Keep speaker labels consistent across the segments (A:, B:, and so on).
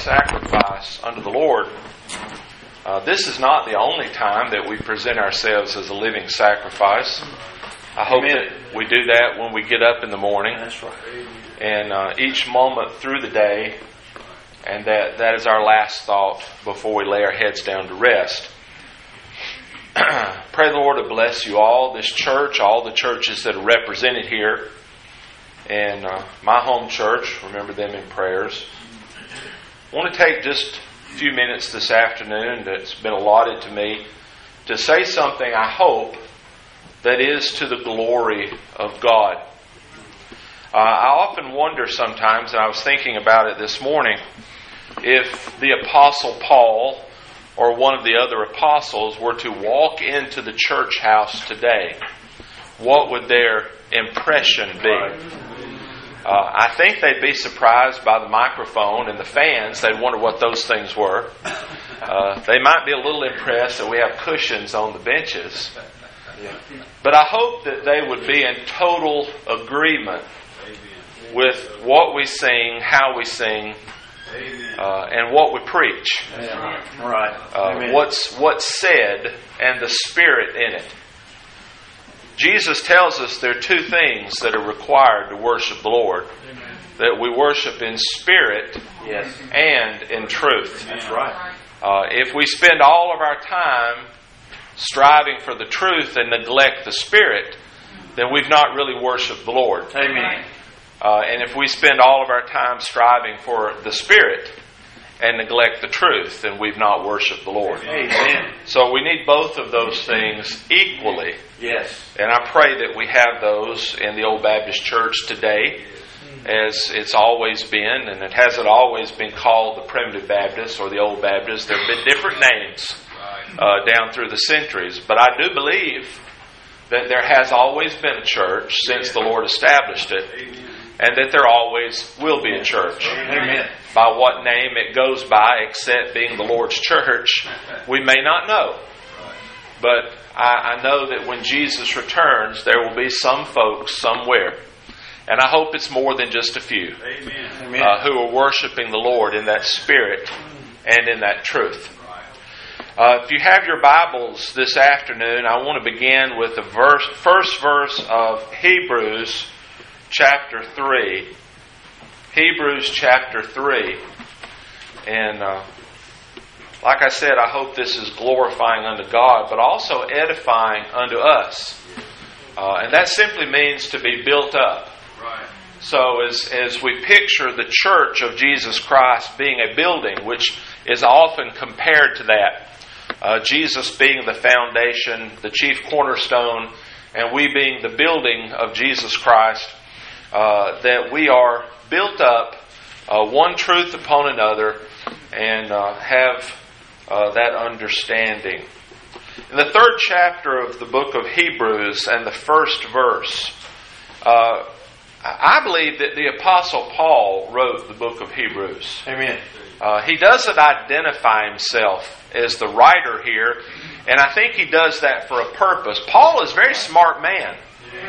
A: sacrifice unto the Lord, this is not the only time that we present ourselves as a living sacrifice. I hope that we do that when we get up in the morning.
B: That's right.
A: And each moment through the day, and that is our last thought before we lay our heads down to rest. Pray the Lord to bless you all, this church, all the churches that are represented here, and my home church. Remember them in prayers. I want to take just a few minutes this afternoon that's been allotted to me to say something, I hope, that is to the glory of God. I often wonder sometimes, and I was thinking about it this morning, if the Apostle Paul or one of the other apostles were to walk into the church house today, what would their impression be? I think they'd be surprised by the microphone and the fans. They'd wonder what those things were. They might be a little impressed that we have cushions on the benches. But I hope that they would be in total agreement with what we sing, how we sing, and what we preach. What's said and the Spirit in it. Jesus tells us there are two things that are required to worship the Lord. That we worship in spirit and in truth.
B: That's right.
A: If we spend all of our time striving for the truth and neglect the Spirit, then we've not really worshiped the Lord.
B: Amen.
A: And if we spend all of our time striving for the Spirit and neglect the truth, then we've not worshiped the Lord.
B: Amen.
A: So we need both of those things equally.
B: Yes.
A: And I pray that we have those in the Old Baptist Church today, as it's always been, and it hasn't always been called the Primitive Baptist or the Old Baptist. There have been different names down through the centuries. But I do believe that there has always been a church since the Lord established it, and that there always will be a church.
B: Amen.
A: By what name it goes by, except being the Lord's church, we may not know. But I know that when Jesus returns, there will be some folks somewhere, and I hope it's more than just a few, who are worshiping the Lord in that spirit and in that truth. If you have your Bibles this afternoon, I want to begin with the first verse of Hebrews chapter 3. Hebrews chapter 3. And like I said, I hope this is glorifying unto God, but also edifying unto us. And that simply means to be built up.
B: Right.
A: So as we picture the church of Jesus Christ being a building, which is often compared to that, Jesus being the foundation, the chief cornerstone, and we being the building of Jesus Christ, that we are built up one truth upon another and have that understanding. In the third chapter of the book of Hebrews and the first verse, I believe that the Apostle Paul wrote the book of Hebrews.
B: Amen.
A: He doesn't identify himself as the writer here, and I think he does that for a purpose. Paul is a very smart man.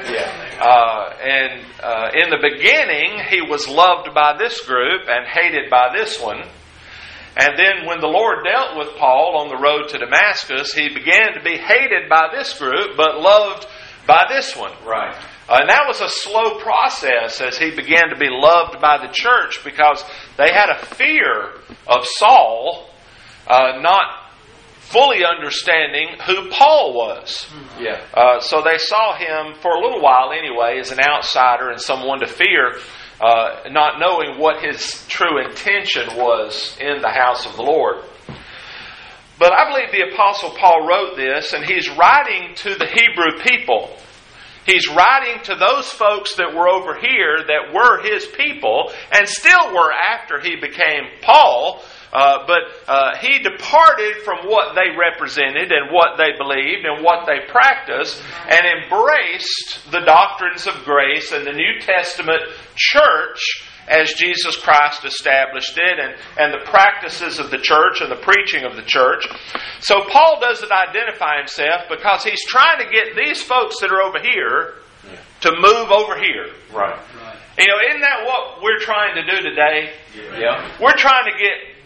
A: And in the beginning, he was loved by this group and hated by this one. And then when the Lord dealt with Paul on the road to Damascus, he began to be hated by this group, but loved by this one.
B: Right.
A: And that was a slow process as he began to be loved by the church, because they had a fear of Saul, not fully understanding who Paul was. So they saw him, for a little while anyway, as an outsider and someone to fear, not knowing what his true intention was in the house of the Lord. But I believe the Apostle Paul wrote this, and he's writing to the Hebrew people. He's writing to those folks that were over here that were his people and still were after he became Paul. But he departed from what they represented and what they believed and what they practiced and embraced the doctrines of grace and the New Testament church as Jesus Christ established it, and the practices of the church and the preaching of the church. So Paul doesn't identify himself because he's trying to get these folks that are over here to move over here.
B: Right.
A: You know, isn't that what we're trying to do today?
B: Yeah.
A: We're trying to get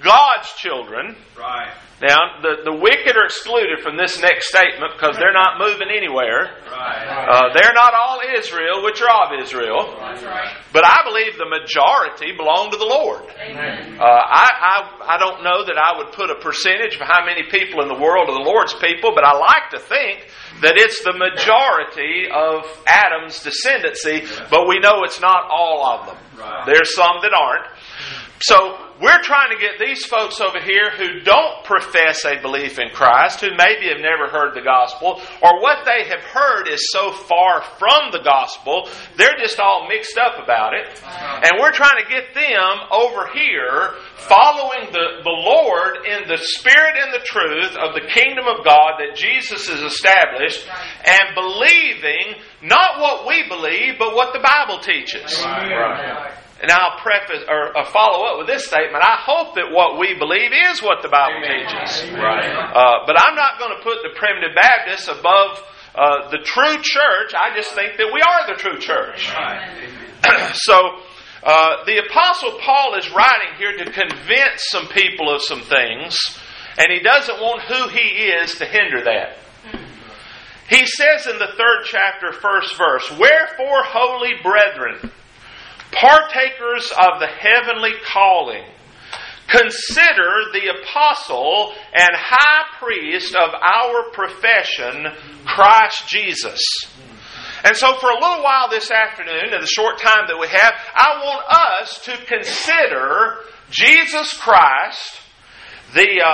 A: God's children.
B: Right.
A: Now, the wicked are excluded from this next statement because they're not moving anywhere.
B: Right.
A: They're not all Israel, which are of Israel.
B: That's right.
A: But I believe the majority belong to the Lord.
B: Amen.
A: I don't know that I would put a percentage of how many people in the world are the Lord's people, but I like to think that it's the majority of Adam's descendancy, but we know it's not all of them.
B: Right.
A: There's some that aren't. So we're trying to get these folks over here who don't profess a belief in Christ, who maybe have never heard the gospel, or what they have heard is so far from the gospel, they're just all mixed up about it. And we're trying to get them over here following the Lord in the spirit and the truth of the kingdom of God that Jesus has established, and believing not what we believe, but what the Bible teaches.
B: Right.
A: And I'll preface or follow up with this statement. I hope that what we believe is what the Bible teaches.
B: Right.
A: But I'm not going to put the Primitive Baptists above the true church. I just think that we are the true church.
B: Right.
A: So the Apostle Paul is writing here to convince some people of some things, and he doesn't want who he is to hinder that. He says in the 3rd chapter, 1st verse, "Wherefore, holy brethren, partakers of the heavenly calling, consider the apostle and high priest of our profession, Christ Jesus." And so for a little while this afternoon, in the short time that we have, I want us to consider Jesus Christ, the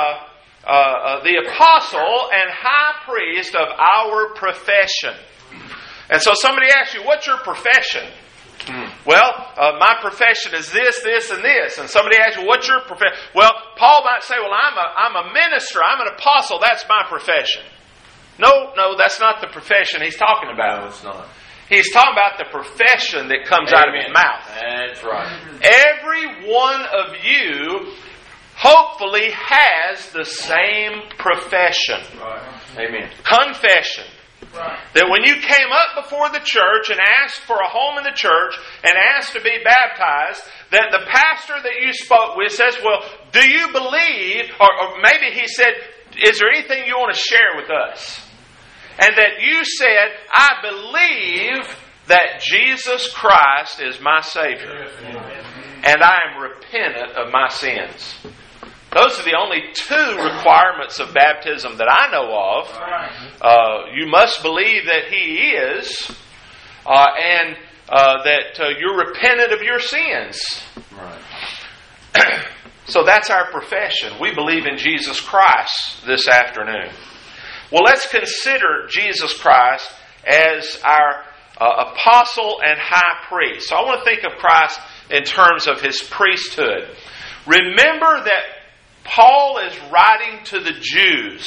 A: apostle and high priest of our profession. And so somebody asks you, what's your profession? Well, my profession is this, this, and this. And somebody asks you, what's your profession? Well, Paul might say, well, I'm a minister, I'm an apostle, that's my profession. No, that's not the profession he's talking about.
B: No, it's not.
A: He's talking about the profession that comes out of his mouth.
B: That's right.
A: Every one of you hopefully has the same profession.
B: Right. Amen.
A: Confession.
B: Right.
A: That when you came up before the church and asked for a home in the church and asked to be baptized, that the pastor that you spoke with says, well, do you believe, or maybe he said, is there anything you want to share with us? And that you said, I believe that Jesus Christ is my Savior. And I am repentant of my sins. Those are the only 2 requirements of baptism that I know of. You must believe that He is, and that you're repentant of your sins.
B: Right.
A: So that's our profession. We believe in Jesus Christ this afternoon. Well, let's consider Jesus Christ as our apostle and high priest. So I want to think of Christ in terms of His priesthood. Remember that Paul is writing to the Jews.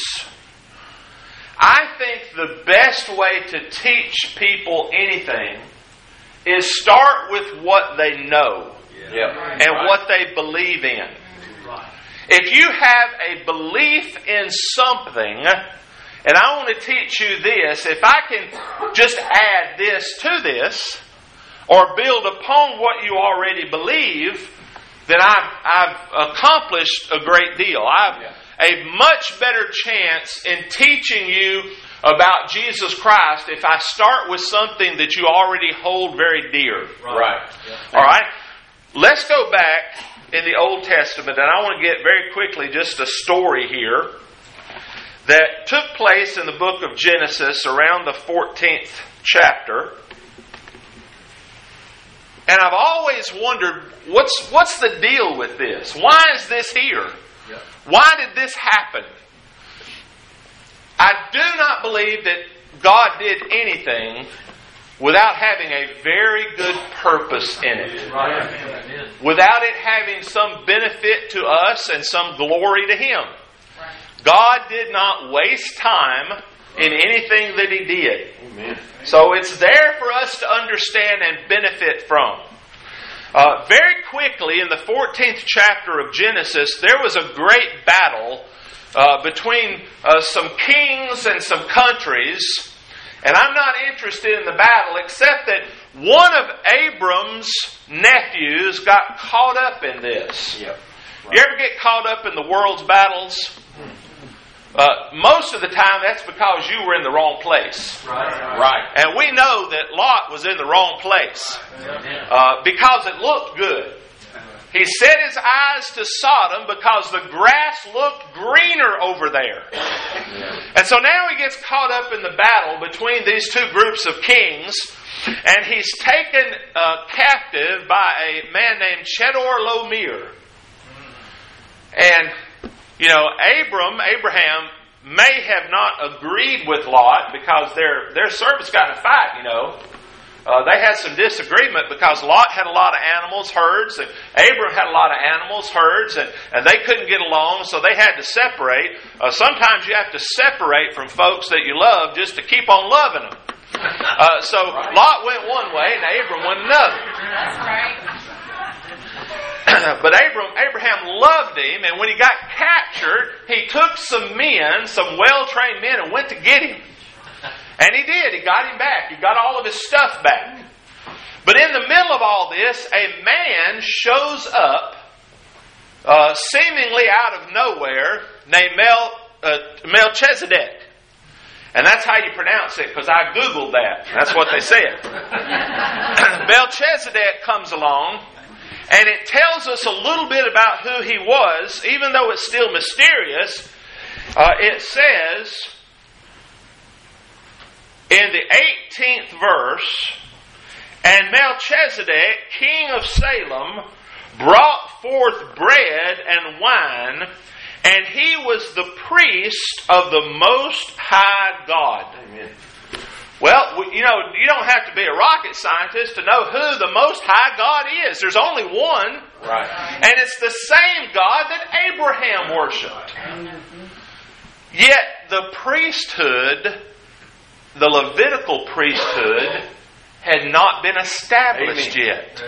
A: I think the best way to teach people anything is start with what they know and what they believe in. If you have a belief in something, and I want to teach you this, if I can just add this to this, or build upon what you already believe, then I've accomplished a great deal. I've a much better chance in teaching you about Jesus Christ if I start with something that you already hold very dear.
B: Right.
A: All right? Let's go back in the Old Testament, and I want to get very quickly just a story here that took place in the book of Genesis around the 14th chapter. And I've always wondered, what's the deal with this? Why is this here?
B: Yeah.
A: Why did this happen? I do not believe that God did anything without having a very good purpose in it.
B: Right.
A: Without it having some benefit to us and some glory to Him. God did not waste time in anything that He did.
B: Amen.
A: So it's there for us to understand and benefit from. Very quickly, in the 14th chapter of Genesis, there was a great battle between some kings and some countries. And I'm not interested in the battle, except that one of Abram's nephews got caught up in this.
B: Yep.
A: You ever get caught up in the world's battles? Most of the time, that's because you were in the wrong place.
B: Right.
A: And we know that Lot was in the wrong place because it looked good. He set his eyes to Sodom because the grass looked greener over there. And so now he gets caught up in the battle between these two groups of kings, and he's taken captive by a man named Chedorlaomer. And, you know, Abraham may have not agreed with Lot because their servants got in a fight, you know. They had some disagreement because Lot had a lot of animals, herds, and Abram had a lot of animals, herds, and they couldn't get along, so they had to separate. Sometimes you have to separate from folks that you love just to keep on loving them. So Lot went one way and Abram went another.
C: That's right.
A: But Abraham loved him, and when he got captured, he took some men, some well-trained men, and went to get him. And he did. He got him back. He got all of his stuff back. But in the middle of all this, a man shows up, seemingly out of nowhere, named Melchizedek. And that's how you pronounce it, because I Googled that. That's what they said. Melchizedek comes along, and it tells us a little bit about who he was, even though it's still mysterious. It says in the 18th verse, "And Melchizedek, king of Salem, brought forth bread and wine, and he was the priest of the Most High God."
B: Amen.
A: Well, you know, you don't have to be a rocket scientist to know who the Most High God is. There's only one.
B: Right.
A: And it's the same God that Abraham worshipped. Yet the priesthood, the Levitical priesthood, had not been established yet.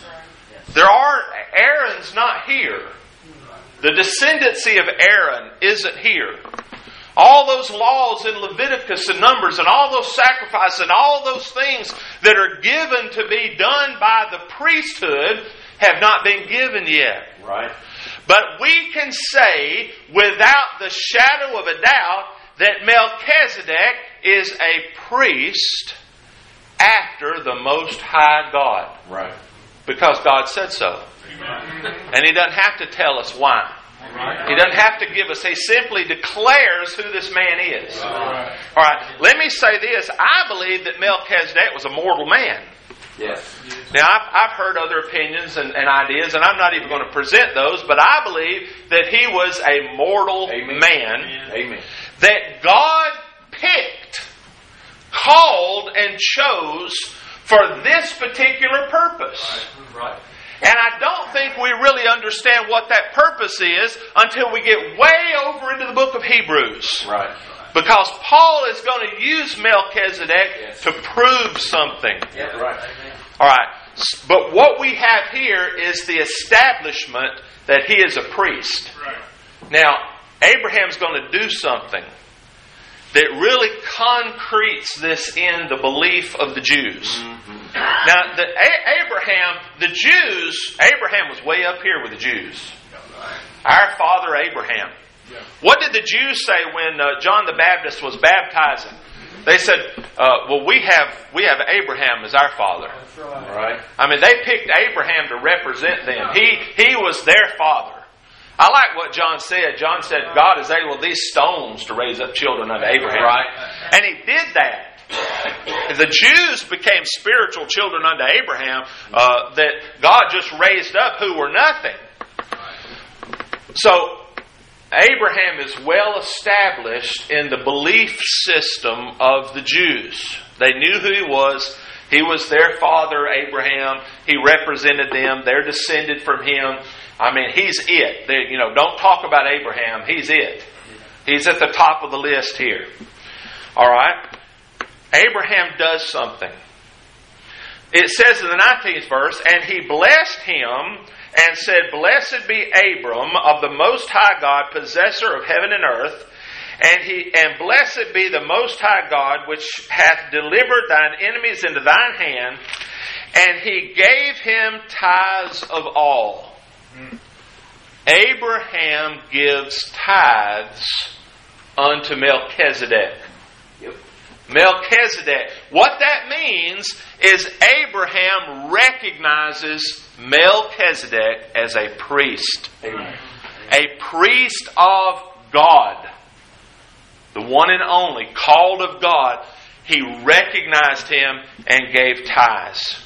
A: Aaron's not here. The descendancy of Aaron isn't here. All those laws in Leviticus and Numbers and all those sacrifices and all those things that are given to be done by the priesthood have not been given yet.
B: Right.
A: But we can say without the shadow of a doubt that Melchizedek is a priest after the Most High God.
B: Right.
A: Because God said so. And He doesn't have to tell us why. He doesn't have to give us. He simply declares who this man is. All right. Let me say this. I believe that Melchizedek was a mortal man.
B: Yes.
A: Now, I've heard other opinions and ideas, and I'm not even going to present those, but I believe that he was a mortal man.
B: Amen.
A: That God picked, called, and chose for this particular purpose.
B: Right.
A: And I don't think we really understand what that purpose is until we get way over into the book of Hebrews.
B: Right.
A: Because Paul is going to use Melchizedek to prove something.
B: Yeah, right.
A: All right. But what we have here is the establishment that he is a priest. Now, Abraham's going to do something that really concretes this in the belief of the Jews. Now, Abraham was way up here with the Jews. Our father Abraham. What did the Jews say when John the Baptist was baptizing? They said, well, we have Abraham as our father.
B: Right.
A: I mean, they picked Abraham to represent them. He was their father. I like what John said. John said, God is able with these stones to raise up children unto Abraham.
B: Right.
A: And He did that. The Jews became spiritual children unto Abraham that God just raised up who were nothing. So, Abraham is well established in the belief system of the Jews. They knew who he was. He was their father, Abraham. He represented them. They're descended from him. I mean, he's it. Don't talk about Abraham. He's it. He's at the top of the list here. All right? Abraham does something. It says in the 19th verse, "And he blessed him and said, Blessed be Abram of the Most High God, possessor of heaven and earth, and blessed be the Most High God, which hath delivered thine enemies into thine hand, and he gave him tithes of all." Abraham gives tithes unto Melchizedek.
B: Yep.
A: Melchizedek. What that means is Abraham recognizes Melchizedek as a priest.
B: Amen.
A: A priest of God. The one and only, called of God. He recognized him and gave tithes.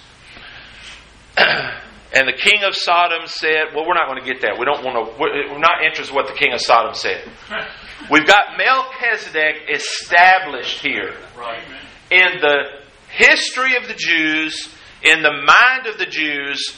A: And the king of Sodom said, well, we're not going to get that. We're not interested in what the king of Sodom said. We've got Melchizedek established here.
C: Right.
A: In the history of the Jews, in the mind of the Jews,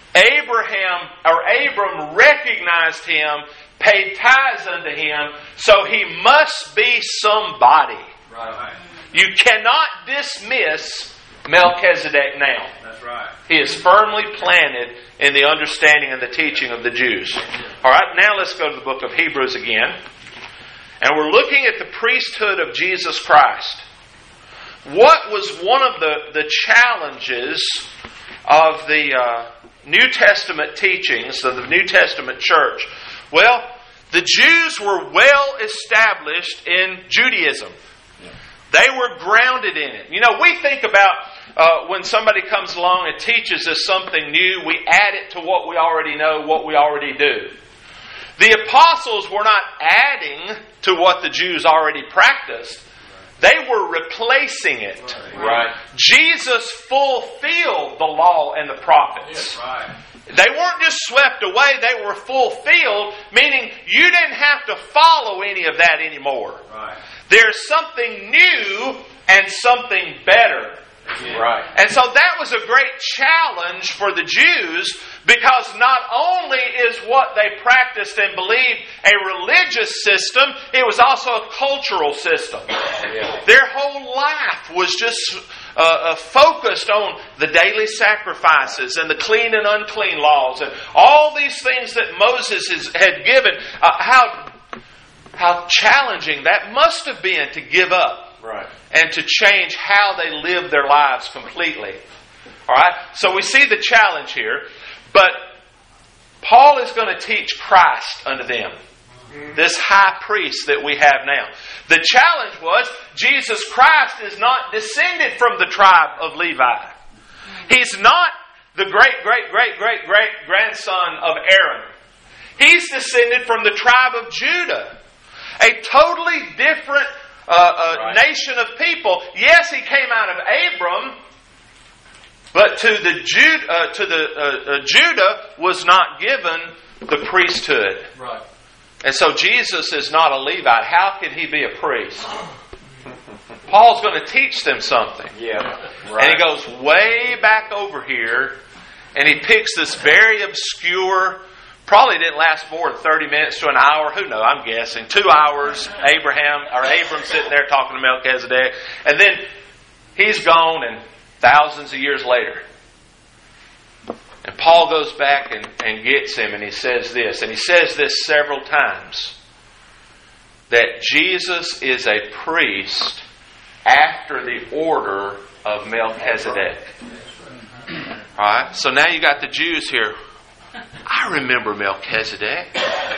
A: Abram recognized him, paid tithes unto him, so he must be somebody.
C: Right.
A: You cannot dismiss Melchizedek now.
C: That's right.
A: He is firmly planted in the understanding and the teaching of the Jews. All right, now let's go to the book of Hebrews again. And we're looking at the priesthood of Jesus Christ. What was one of the challenges of the New Testament teachings of the New Testament church? Well, the Jews were well established in Judaism. They were grounded in it. You know, we think about when somebody comes along and teaches us something new, we add it to what we already know, what we already do. The apostles were not adding to what the Jews already practiced. They were replacing it.
B: Right.
A: Jesus fulfilled the law and the prophets.
C: Right.
A: They weren't just swept away, they were fulfilled, meaning you didn't have to follow any of that anymore.
C: Right.
A: There's something new and something better.
B: Right.
A: And so that was a great challenge for the Jews, because not only is what they practiced and believed a religious system, it was also a cultural system.
B: Yeah.
A: Their whole life was just focused on the daily sacrifices and the clean and unclean laws and all these things that Moses had given. How challenging that must have been to give up.
B: Right.
A: And to change how they live their lives completely. All right? So we see the challenge here. But Paul is going to teach Christ unto them. This high priest that we have now. The challenge was, Jesus Christ is not descended from the tribe of Levi. He's not the great grandson of Aaron. He's descended from the tribe of Judah. A totally different nation of people. Yes, he came out of Abram, but to the Judah was not given the priesthood.
C: Right.
A: And so Jesus is not a Levite. How can he be a priest? Paul's going to teach them something.
B: Yeah. Right.
A: And he goes way back over here, and he picks this very obscure, probably didn't last more than 30 minutes to an hour. Who knows? I'm guessing. 2 hours, Abram sitting there talking to Melchizedek. And then he's gone, and thousands of years later. And Paul goes back and gets him, and he says this. And he says this several times. That Jesus is a priest after the order of Melchizedek. Alright? So now you got the Jews here. I remember Melchizedek.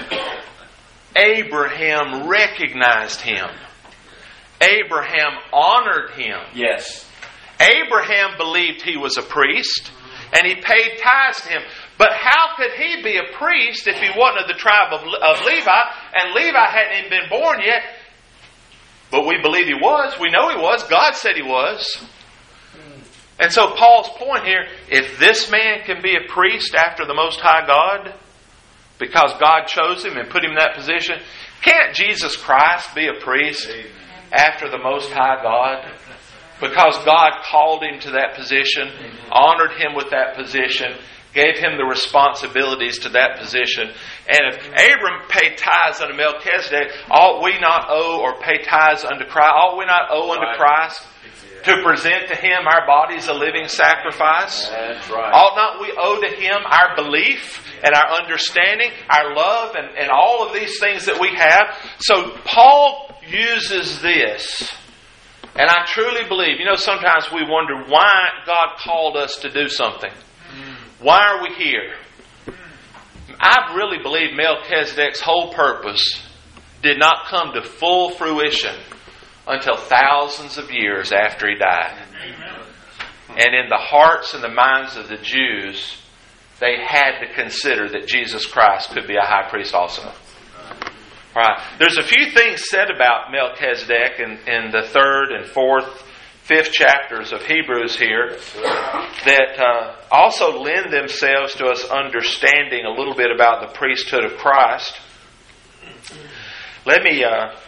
A: Abraham recognized him. Abraham honored him.
B: Yes.
A: Abraham believed he was a priest, and he paid tithes to him. But how could he be a priest if he wasn't of the tribe of Levi, and Levi hadn't even been born yet? But we believe he was. We know he was. God said he was. And so Paul's point here, if this man can be a priest after the Most High God, because God chose him and put him in that position, can't Jesus Christ be a priest after the Most High God? Because God called him to that position, honored him with that position, gave him the responsibilities to that position. And if Abram paid tithes unto Melchizedek, ought we not owe or pay tithes unto Christ? Ought we not owe unto Christ to present to him our bodies a living sacrifice?
B: That's right.
A: Ought not we owe to him our belief and our understanding, our love, and all of these things that we have? So Paul uses this. And I truly believe, sometimes we wonder why God called us to do something. Why are we here? I really believe Melchizedek's whole purpose did not come to full fruition until thousands of years after he died. And in the hearts and the minds of the Jews, they had to consider that Jesus Christ could be a high priest also. Right. There's a few things said about Melchizedek in the 3rd and 4th, 5th chapters of Hebrews here that also lend themselves to us understanding a little bit about the priesthood of Christ. Let me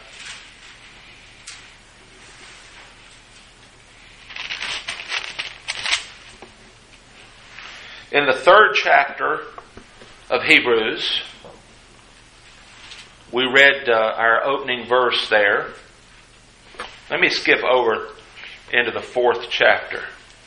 A: in the 3rd chapter of Hebrews, we read our opening verse there. Let me skip over into the 4th chapter.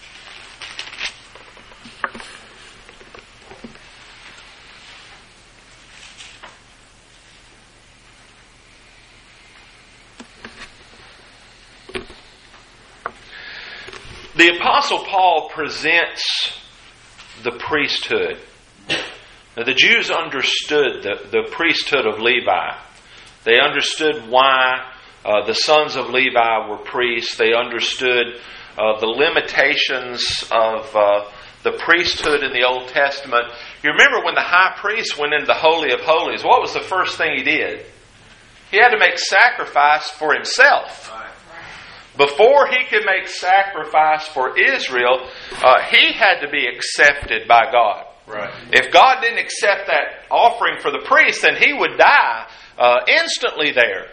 A: The Apostle Paul presents the priesthood. Now, the Jews understood the priesthood of Levi. They understood why the sons of Levi were priests. They understood the limitations of the priesthood in the Old Testament. You remember when the high priest went into the Holy of Holies, what was the first thing he did? He had to make sacrifice for himself. Before he could make sacrifice for Israel, he had to be accepted by God.
B: Right.
A: If God didn't accept that offering for the priest, then he would die instantly there.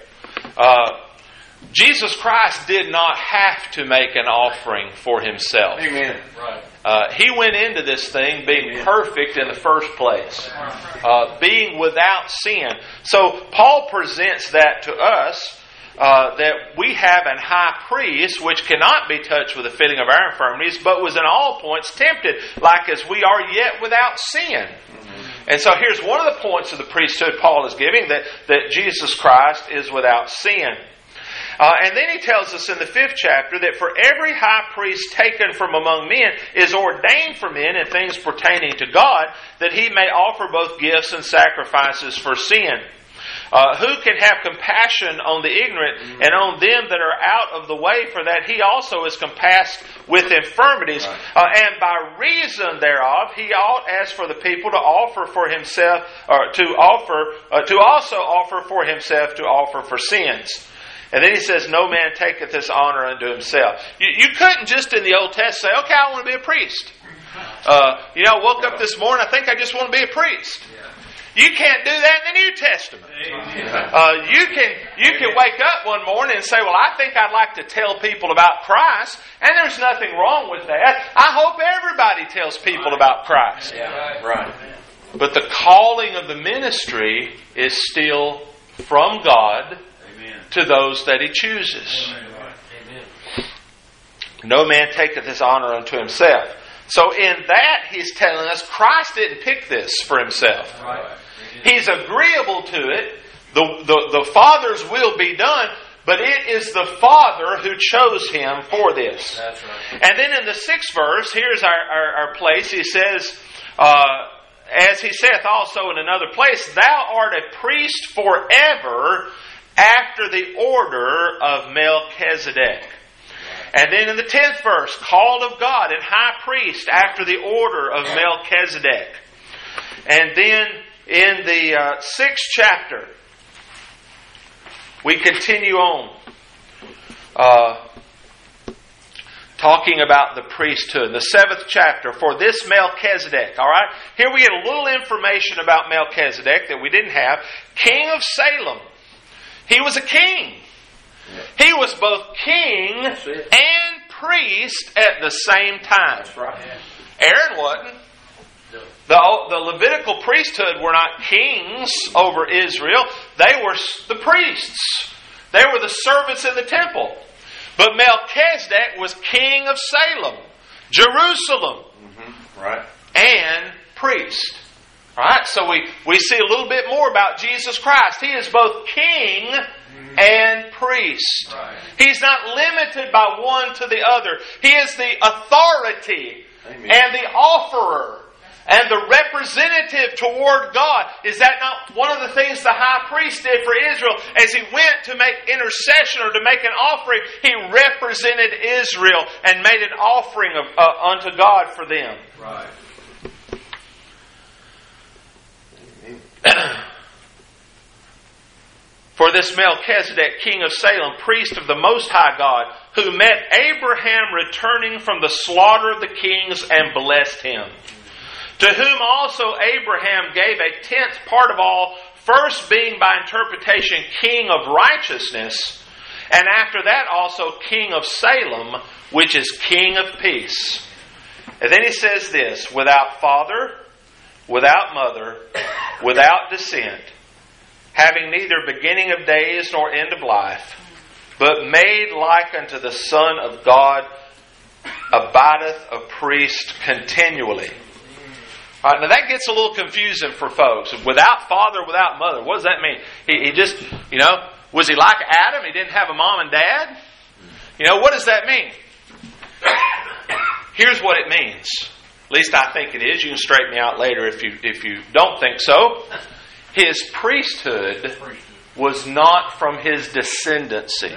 A: Jesus Christ did not have to make an offering for himself.
B: Amen. Right.
A: He went into this thing being perfect in the first place, being without sin. So Paul presents that to us. That we have an high priest which cannot be touched with the fitting of our infirmities, but was in all points tempted, like as we are yet without sin. Mm-hmm. And so here's one of the points of the priesthood Paul is giving, that Jesus Christ is without sin. And then he tells us in the 5th chapter that for every high priest taken from among men is ordained for men in things pertaining to God, that he may offer both gifts and sacrifices for sin. Who can have compassion on the ignorant and on them that are out of the way, for that he also is compassed with infirmities. Right. And by reason thereof, he ought, as for the people, to offer for himself, or to also offer for himself to offer for sins. And then he says, no man taketh this honor unto himself. You couldn't just in the Old Testament say, okay, I want to be a priest. I woke up this morning, I think I just want to be a priest. You can't do that in the New Testament. You can wake up one morning and say, well, I think I'd like to tell people about Christ, and there's nothing wrong with that. I hope everybody tells people about Christ.
B: Yeah, right.
A: But the calling of the ministry is still from God to those that He chooses. No man taketh his honor unto himself. So in that, he's telling us Christ didn't pick this for himself. Right. He's agreeable to it. The Father's will be done, but it is the Father who chose him for this. That's right. And then in the 6th verse, here's our place. He says, as he saith also in another place, thou art a priest forever after the order of Melchizedek. And then in the 10th verse, called of God and high priest after the order of Melchizedek. And then in the 6th chapter, we continue on talking about the priesthood. The 7th chapter, for this Melchizedek, all right? Here we get a little information about Melchizedek that we didn't have. King of Salem. He was a king. He was both king and priest at the same time.
B: That's right.
A: Aaron wasn't. The Levitical priesthood were not kings over Israel. They were the priests. They were the servants in the temple. But Melchizedek was king of Salem, Jerusalem,
B: right,
A: and priest. All right, so we see a little bit more about Jesus Christ. He is both king and priest. Right. He's not limited by one to the other. He is the authority and the offerer and the representative toward God. Is that not one of the things the high priest did for Israel? As he went to make intercession or to make an offering, he represented Israel and made an offering unto God for them.
B: Right.
A: For this Melchizedek, king of Salem, priest of the Most High God, who met Abraham returning from the slaughter of the kings and blessed him, to whom also Abraham gave a tenth part of all, first being by interpretation king of righteousness, and after that also king of Salem, which is king of peace. And then he says this, without father, without mother, without descent, having neither beginning of days nor end of life, but made like unto the Son of God, abideth a priest continually. All right, now that gets a little confusing for folks. Without father, without mother, what does that mean? He just, was he like Adam? He didn't have a mom and dad? What does that mean? Here's what it means. At least I think it is. You can straighten me out later if you don't think so. His priesthood was not from his descendancy.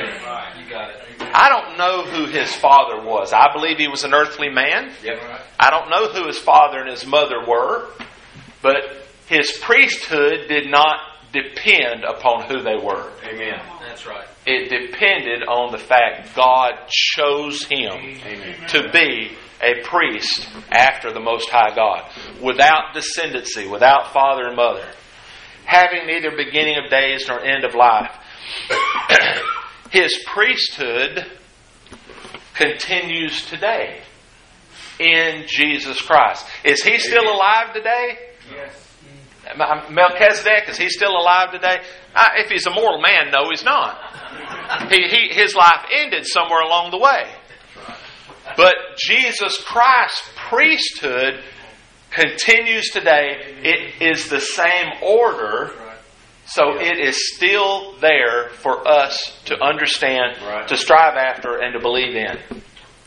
A: I don't know who his father was. I believe he was an earthly man. I don't know who his father and his mother were. But his priesthood did not depend upon who they were.
B: Amen. That's right.
A: It depended on the fact God chose him to be a priest after the Most High God. Without descendancy, without father and mother. Having neither beginning of days nor end of life. His priesthood continues today in Jesus Christ. Is he still alive today?
B: Yes.
A: Melchizedek, is he still alive today? If he's a mortal man, no, he's not. His life ended somewhere along the way. But Jesus Christ's priesthood continues today. It is the same order, so it is still there for us to understand, to strive after, and to believe in.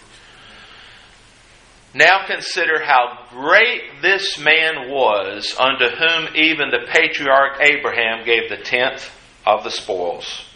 A: Now consider how great this man was, unto whom even the patriarch Abraham gave the tenth of the spoils.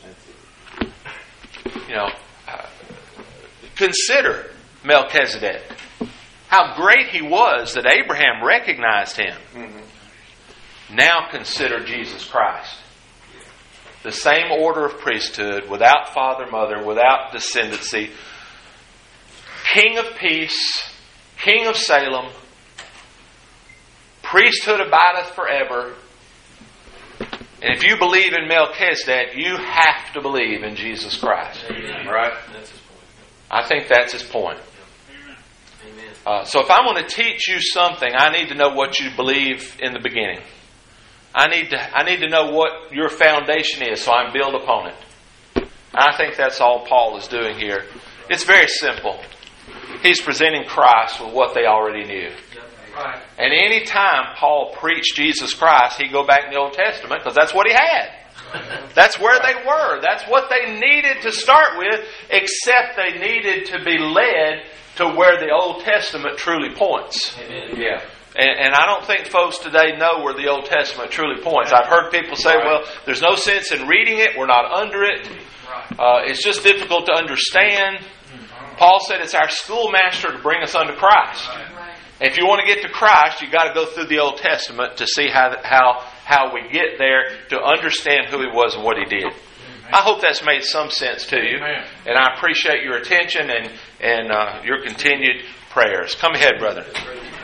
A: Consider Melchizedek. How great he was that Abraham recognized him. Now consider Jesus Christ. The same order of priesthood, without father, mother, without descendancy. King of peace, King of Salem. Priesthood abideth forever. And if you believe in Melchizedek, you have to believe in Jesus Christ.
B: Amen. Right? That's his point.
A: I think that's his point. So if I'm going to teach you something, I need to know what you believe in the beginning. I need to know what your foundation is, so I can build upon it. And I think that's all Paul is doing here. It's very simple. He's presenting Christ with what they already knew. And any time Paul preached Jesus Christ, he'd go back in the Old Testament, because that's what he had. That's where they were. That's what they needed to start with, except they needed to be led to where the Old Testament truly points.
B: Yeah.
A: And I don't think folks today know where the Old Testament truly points. I've heard people say, well, there's no sense in reading it. We're not under it. It's just difficult to understand. Paul said it's our schoolmaster to bring us unto Christ. If you want to get to Christ, you've got to go through the Old Testament to see how we get there, to understand who He was and what He did. I hope that's made some sense to you. And I appreciate your attention and your continued prayers. Come ahead, brother.